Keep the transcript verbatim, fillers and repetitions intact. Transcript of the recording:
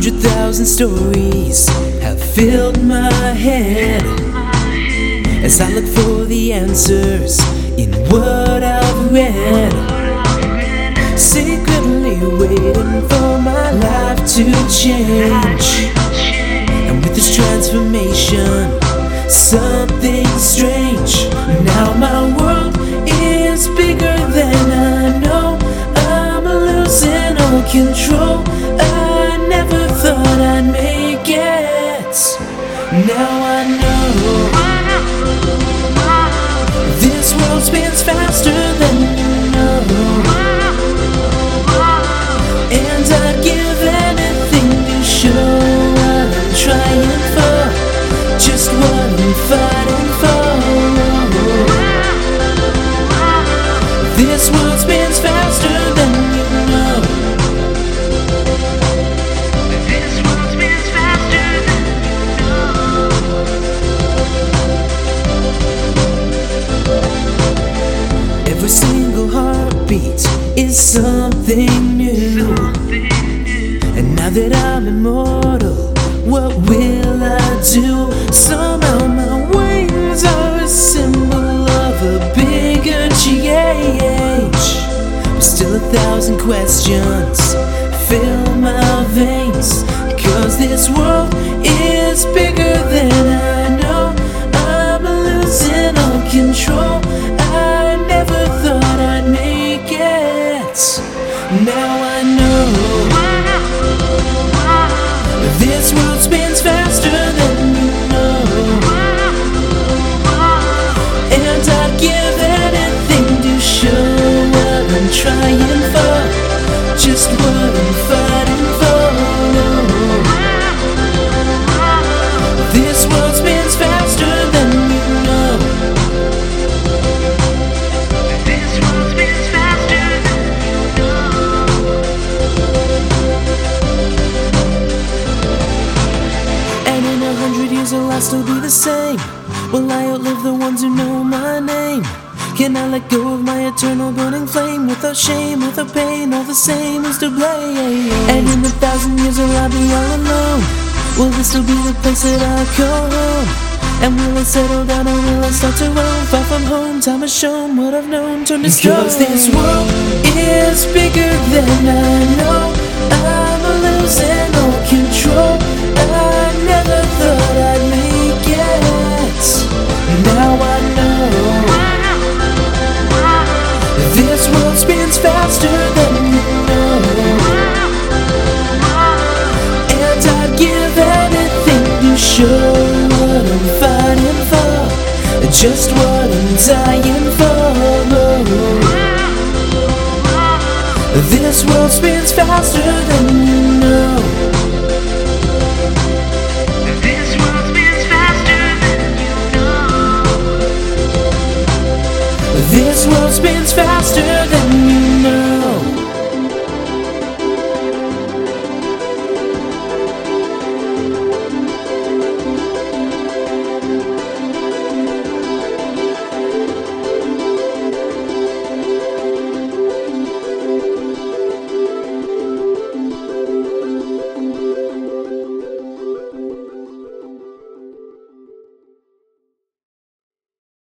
hundred thousand stories have filled my head as I look for the answers in what I've read. Secretly waiting for my life to change, and with this transformation, something strange. Now my world is bigger than I know. I'm losing all control. I never thought I'd make it. Now I know this world spins faster than you know, and I'd give anything to show what I'm trying for, just what I'm fighting for. This world spins faster than you know. This world spins faster than you know. Every single heartbeat is something new. And now that I'm immortal, what will I do? Somehow my wings are a symbol of a bigger change, but still a thousand questions fill my veins, 'cause this world is bigger than I know. I'm losing all control. I never thought I'd make it. Now I know this world spins faster than you know, and I'd give anything to show what I'm trying for, just what I'm fighting for. This world spins faster than you know. This world spins faster than you know. And in a hundred years will I still be the same? Will I outlive the ones who know my name? Can I let go of my eternal burning flame without shame, without pain? All the same, who's to blame? And in a thousand years will I be all alone? Will this still be the place that I call home? And will I settle down or will I start to roam? Far from home, time has shown what I've known turned to stone. 'Cause this world is bigger than I know. I'm losing all control. I never thought I'd make it. Now I know this world spins faster than you know, and I'd give anything to show what I'm fighting for, just what I'm dying for. This world spins faster than you know. This world spins faster than you know. This world spins faster than you know.